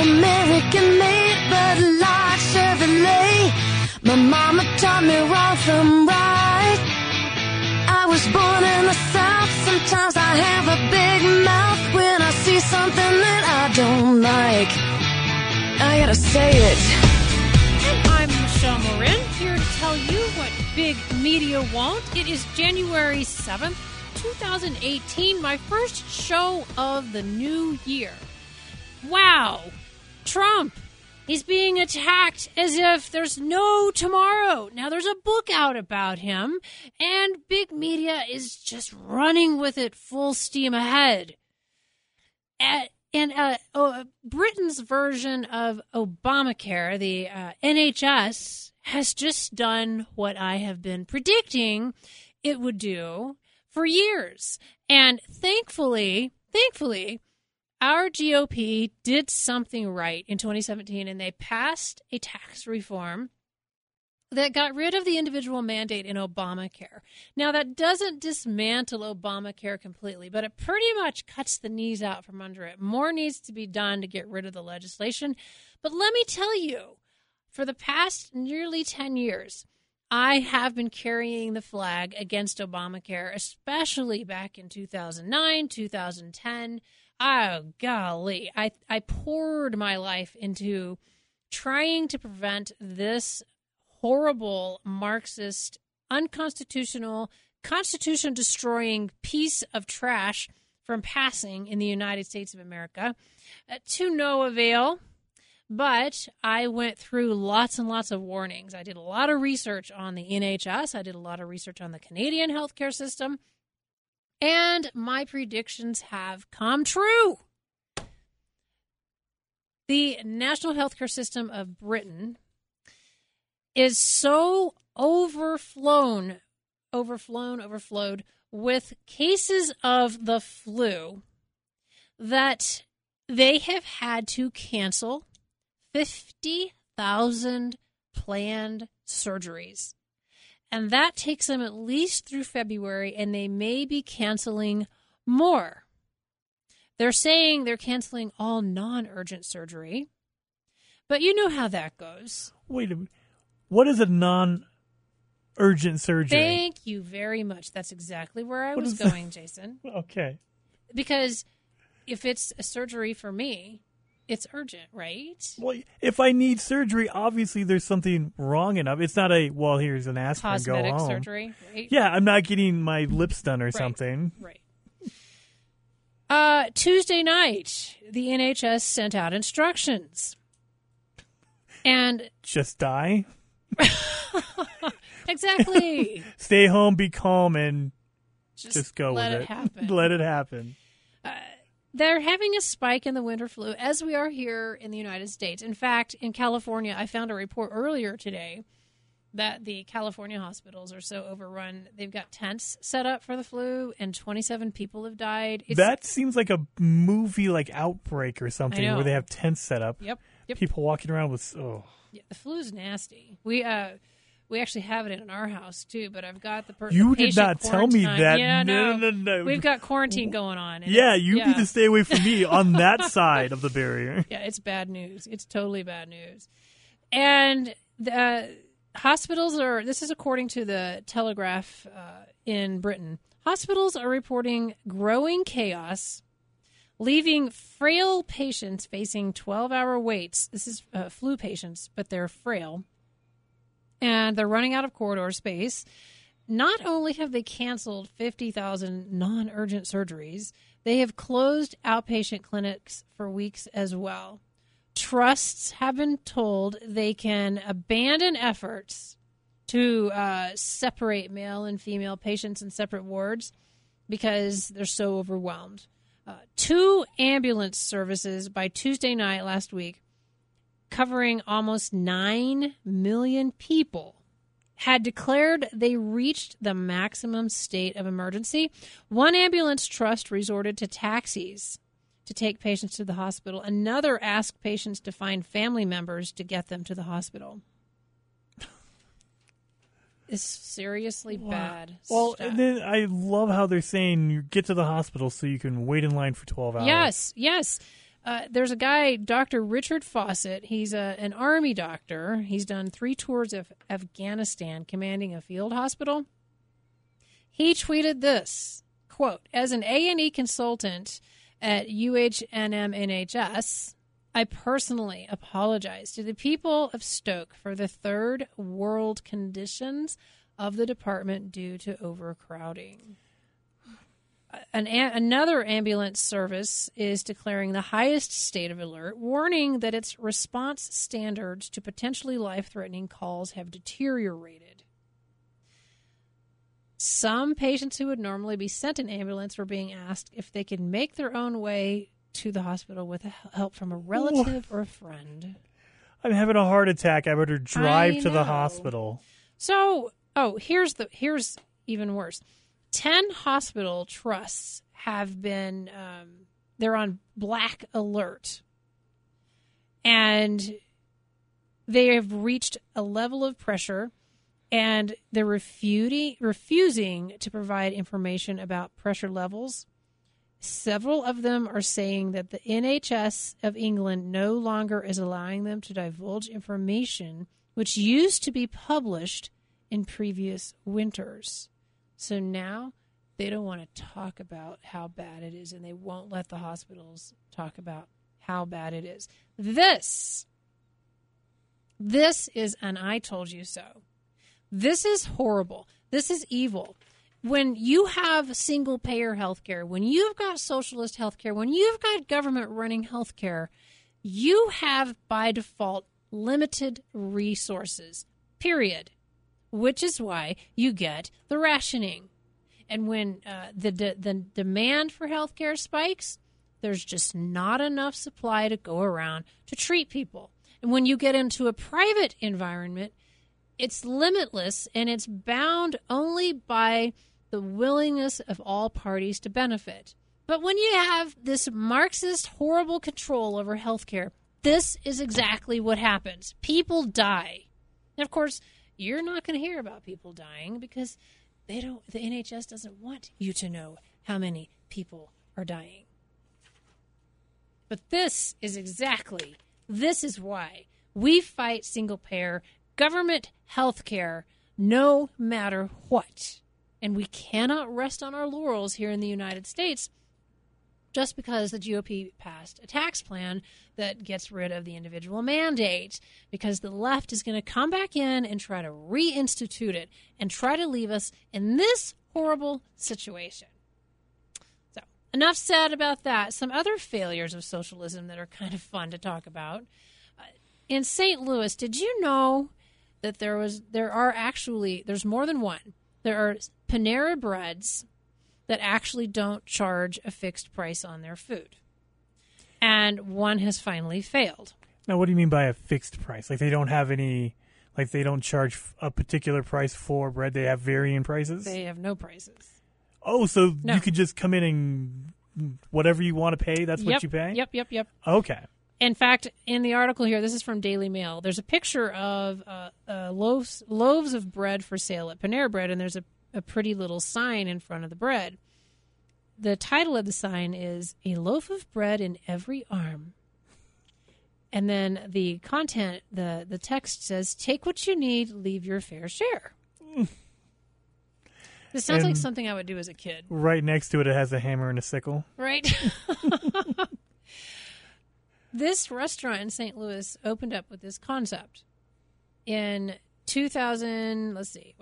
American-made Bud Light Chevrolet. My mama taught me wrong from right. I was born in the South. Sometimes I have a big mouth when I see something that I don't like. I gotta say it. And I'm Michelle Morin, here to tell you what big media won't. It is January 7th, 2018, my first show of the new year. Wow. Trump. He's being attacked as if there's no tomorrow. Now, there's a book out about him, and big media is just running with it full steam ahead. Britain's version of Obamacare, the NHS, has just done what I have been predicting it would do for years. And thankfully, our GOP did something right in 2017, and they passed a tax reform that got rid of the individual mandate in Obamacare. Now, that doesn't dismantle Obamacare completely, but it pretty much cuts the knees out from under it. More needs to be done to get rid of the legislation. But let me tell you, for the past nearly 10 years, I have been carrying the flag against Obamacare, especially back in 2009, 2010. Oh, golly. I poured my life into trying to prevent this horrible Marxist, unconstitutional, constitution-destroying piece of trash from passing in the United States of America. To no avail, but I went through lots and lots of warnings. I did a lot of research on the NHS. I did a lot of research on the Canadian healthcare system. And my predictions have come true. The National Healthcare System of Britain is so overflowed with cases of the flu that they have had to cancel 50,000 planned surgeries. And that takes them at least through February, and they may be canceling more. They're saying they're canceling all non-urgent surgery, but you know how that goes. Wait a minute. What is a non-urgent surgery? Thank you very much. That's exactly where I was going, Jason. Okay. Because if it's a surgery for me, it's urgent, right? Well, if I need surgery, obviously there's something wrong enough. It's not here's an aspirin, Cosmetic go home. surgery, right? Yeah, I'm not getting my lips done or something. Right. Tuesday night, the NHS sent out instructions. And just die? Exactly. Stay home, be calm, and just go with it. Let it happen. Let it happen. They're having a spike in the winter flu, as we are here in the United States. In fact, in California, I found a report earlier today that the California hospitals are so overrun. They've got tents set up for the flu, and 27 people have died. That seems like a movie, like Outbreak or something, where they have tents set up. Yep. People walking around with, Yeah, the flu's nasty. We actually have it in our house, too, but I've got the You did not tell me that. Yeah, no. We've got quarantine going on. Yeah, you need to stay away from me on that side of the barrier. Yeah, it's bad news. It's totally bad news. And the hospitals this is according to the Telegraph in Britain, hospitals are reporting growing chaos, leaving frail patients facing 12-hour waits. This is flu patients, but they're frail. And they're running out of corridor space. Not only have they canceled 50,000 non-urgent surgeries, they have closed outpatient clinics for weeks as well. Trusts have been told they can abandon efforts to separate male and female patients in separate wards because they're so overwhelmed. 2 ambulance services by Tuesday night last week, covering almost 9 million people, had declared they reached the maximum state of emergency. One ambulance trust resorted to taxis to take patients to the hospital. Another asked patients to find family members to get them to the hospital. It's seriously bad Well, stuff. and then I love how they're saying you get to the hospital so you can wait in line for 12 hours. Yes. There's a guy, Dr. Richard Fawcett. He's an Army doctor. He's done 3 tours of Afghanistan, commanding a field hospital. He tweeted this, quote, "As an A&E consultant at UHNM NHS, I personally apologize to the people of Stoke for the third world conditions of the department due to overcrowding." Another ambulance service is declaring the highest state of alert, warning that its response standards to potentially life-threatening calls have deteriorated. Some patients who would normally be sent an ambulance were being asked if they could make their own way to the hospital with help from a relative or a friend. I'm having a heart attack. I better drive to the hospital. So, here's even worse. 10 hospital trusts have been, they're on black alert. And they have reached a level of pressure, and they're refusing to provide information about pressure levels. Several of them are saying that the NHS of England no longer is allowing them to divulge information which used to be published in previous winters. So now they don't want to talk about how bad it is, and they won't let the hospitals talk about how bad it is. This is an I told you so. This is horrible. This is evil. When you have single-payer health care, when you've got socialist health care, when you've got government running health care, you have, by default, limited resources, period, which is why you get the rationing. And when the demand for health care spikes, there's just not enough supply to go around to treat people. And when you get into a private environment, it's limitless, and it's bound only by the willingness of all parties to benefit. But when you have this Marxist horrible control over healthcare, this is exactly what happens. People die. And of course, you're not going to hear about people dying because the NHS doesn't want you to know how many people are dying. But this is why we fight single-payer government health care no matter what. And we cannot rest on our laurels here in the United States just because the GOP passed a tax plan that gets rid of the individual mandate, because the left is going to come back in and try to reinstitute it and try to leave us in this horrible situation. So, enough said about that. Some other failures of socialism that are kind of fun to talk about. In St. Louis, did you know that there's more than one? There are Panera Breads that actually don't charge a fixed price on their food. And one has finally failed. Now, what do you mean by a fixed price? Like they don't have any, like they don't charge a particular price for bread? They have varying prices? They have no prices. Oh, so no. You could just come in and whatever you want to pay, that's what you pay? Yep. Okay. In fact, in the article here, this is from Daily Mail, there's a picture of loaves of bread for sale at Panera Bread, and there's a pretty little sign in front of the bread. The title of the sign is "A Loaf of Bread in Every Arm." And then the content, the text says, "Take what you need, leave your fair share." This sounds like something I would do as a kid. Right next to it, it has a hammer and a sickle. Right? This restaurant in St. Louis opened up with this concept in 2010.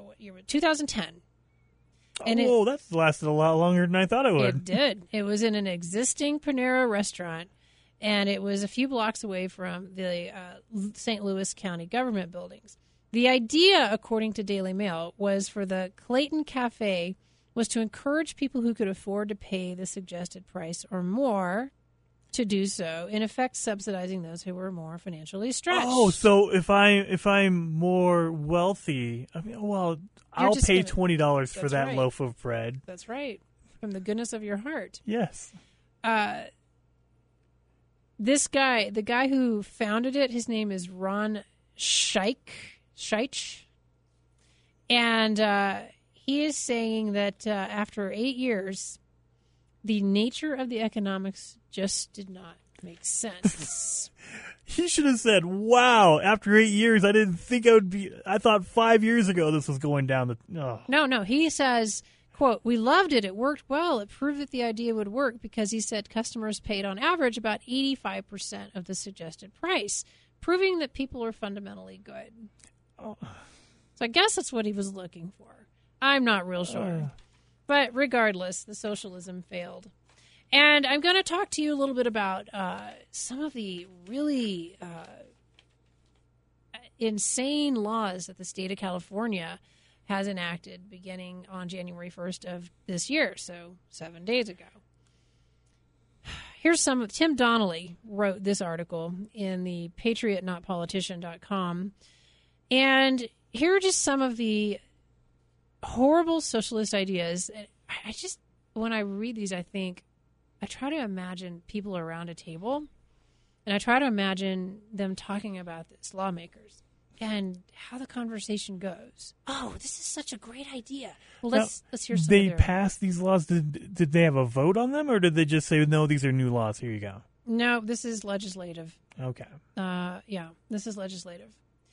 And that's lasted a lot longer than I thought it would. It did. It was in an existing Panera restaurant, and it was a few blocks away from the St. Louis County government buildings. The idea, according to Daily Mail, was for the Clayton Cafe was to encourage people who could afford to pay the suggested price or more to do so, in effect subsidizing those who were more financially stretched. Oh, so if I'm more wealthy, I'll pay $20 for that loaf of bread. That's right. From the goodness of your heart. Yes. This guy, the guy who founded it, his name is Ron Scheich. And he is saying that after 8 years, the nature of the economics just did not Makes sense. He should have said, wow, after 8 years, I didn't think I would be. I thought 5 years ago this was going down the. Oh. No. He says, quote, we loved it. It worked well. It proved that the idea would work because he said customers paid on average about 85% of the suggested price, proving that people are fundamentally good. Oh. So I guess that's what he was looking for. I'm not real sure. But regardless, the socialism failed. And I'm going to talk to you a little bit about some of the really insane laws that the state of California has enacted beginning on January 1st of this year, so 7 days ago. Here's some of Tim Donnelly wrote this article in the patriotnotpolitician.com. And here are just some of the horrible socialist ideas. I just, when I read these, I try to imagine people around a table, and I try to imagine them talking about this, lawmakers, and how the conversation goes. Oh, this is such a great idea. Well, let's hear some. They passed these laws. Did they have a vote on them, or did they just say, no, these are new laws, here you go? No, this is legislative. Okay. Yeah, this is legislative.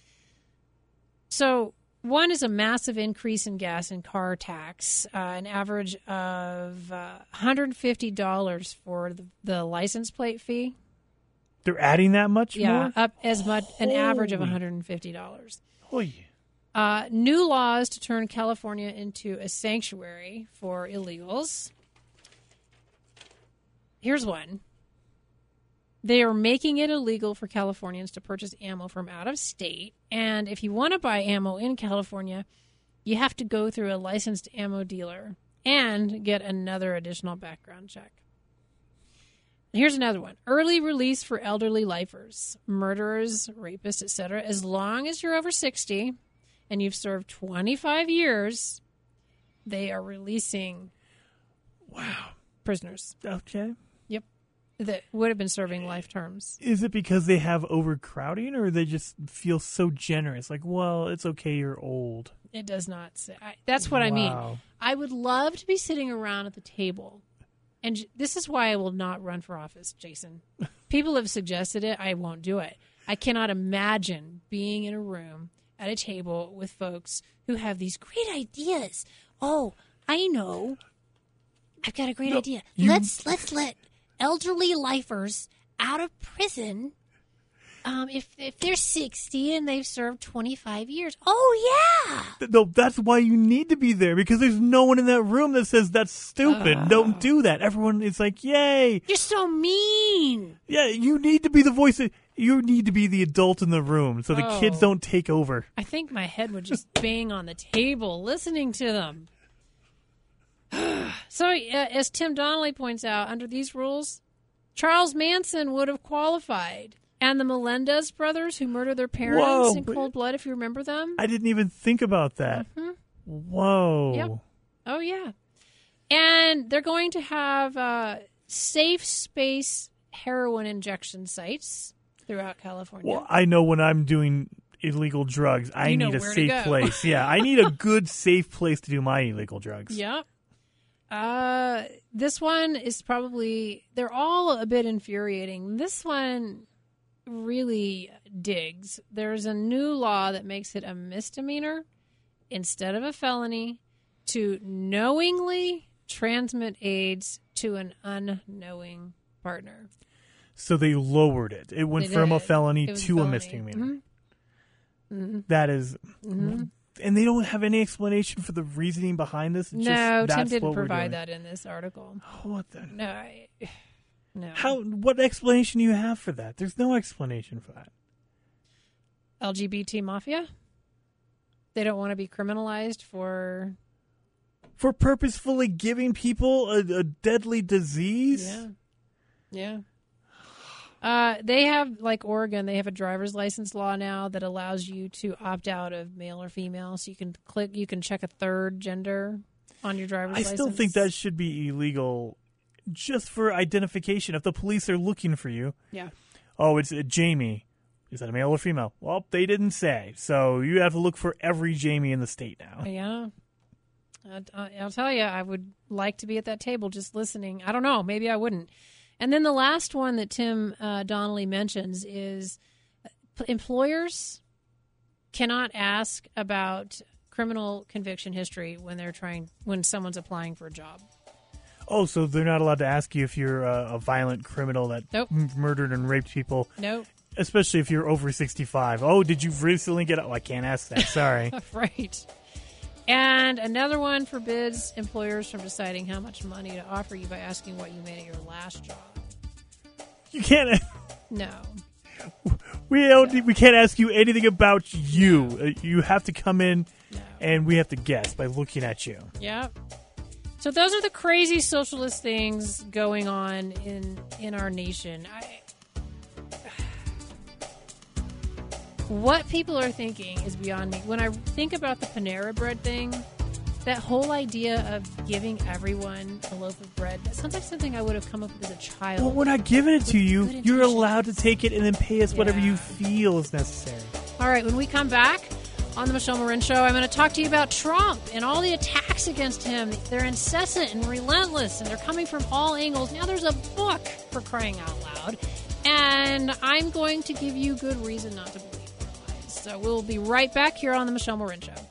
So one is a massive increase in gas and car tax, an average of $150 for the license plate fee. They're adding that much more? Yeah, up as much, an average of $150. Holy. New laws to turn California into a sanctuary for illegals. Here's one. They are making it illegal for Californians to purchase ammo from out of state. And if you want to buy ammo in California, you have to go through a licensed ammo dealer and get another additional background check. Here's another one. Early release for elderly lifers, murderers, rapists, etc. As long as you're over 60 and you've served 25 years, they are releasing prisoners. Okay. Yep. That would have been serving life terms. Is it because they have overcrowding, or they just feel so generous? Like, well, it's okay, you're old. It does not say. That's what I mean. I would love to be sitting around at the table. And this is why I will not run for office, Jason. People have suggested it. I won't do it. I cannot imagine being in a room at a table with folks who have these great ideas. Oh, I know. I've got a great idea. Let's let elderly lifers out of prison. If they're 60 and they've served 25 years. Oh, yeah. No, that's why you need to be there, because there's no one in that room that says that's stupid. Don't do that. Everyone is like, yay. You're so mean. Yeah, you need to be the voice. You need to be the adult in the room so the kids don't take over. I think my head would just bang on the table listening to them. So, as Tim Donnelly points out, under these rules, Charles Manson would have qualified. And the Melendez brothers who murdered their parents in cold blood, if you remember them. I didn't even think about that. Mm-hmm. Whoa. Yep. Oh, yeah. And they're going to have safe space heroin injection sites throughout California. Well, I know when I'm doing illegal drugs, I need a safe place. Yeah, I need a good, safe place to do my illegal drugs. Yep. This one is probably, they're all a bit infuriating. This one really digs. There's a new law that makes it a misdemeanor instead of a felony to knowingly transmit AIDS to an unknowing partner. So they lowered it. It went from a felony to a misdemeanor. Mm-hmm. Mm-hmm. That is... Mm-hmm. And they don't have any explanation for the reasoning behind this? No, Tim didn't provide that in this article. What the... No. What explanation do you have for that? There's no explanation for that. LGBT mafia? They don't want to be criminalized for purposefully giving people a deadly disease? Yeah. They have, like Oregon, they have a driver's license law now that allows you to opt out of male or female. So you can check a third gender on your driver's license. I still think that should be illegal. Just for identification. If the police are looking for you. Yeah. Oh, it's Jamie. Is that a male or female? Well, they didn't say. So you have to look for every Jamie in the state now. Yeah. I'll tell you, I would like to be at that table just listening. I don't know. Maybe I wouldn't. And then the last one that Tim Donnelly mentions is employers cannot ask about criminal conviction history when someone's applying for a job. Oh, so they're not allowed to ask you if you're a violent criminal that murdered and raped people. Nope. Especially if you're over 65. Oh, did you recently get... Oh, I can't ask that. Sorry. Right. And another one forbids employers from deciding how much money to offer you by asking what you made at your last job. You can't... No. We can't ask you anything about you. No. You have to come in and we have to guess by looking at you. Yep. So those are the crazy socialist things going on in our nation. What people are thinking is beyond me. When I think about the Panera Bread thing, that whole idea of giving everyone a loaf of bread, that sounds like something I would have come up with as a child. Well, we're not giving it to you. You're allowed to take it and then pay us whatever you feel is necessary. All right, when we come back on the Michelle Marin Show, I'm going to talk to you about Trump and all the attacks against him. They're incessant and relentless, and they're coming from all angles. Now there's a book, for crying out loud, and I'm going to give you good reason not to believe it. So we'll be right back here on the Michelle Marin Show.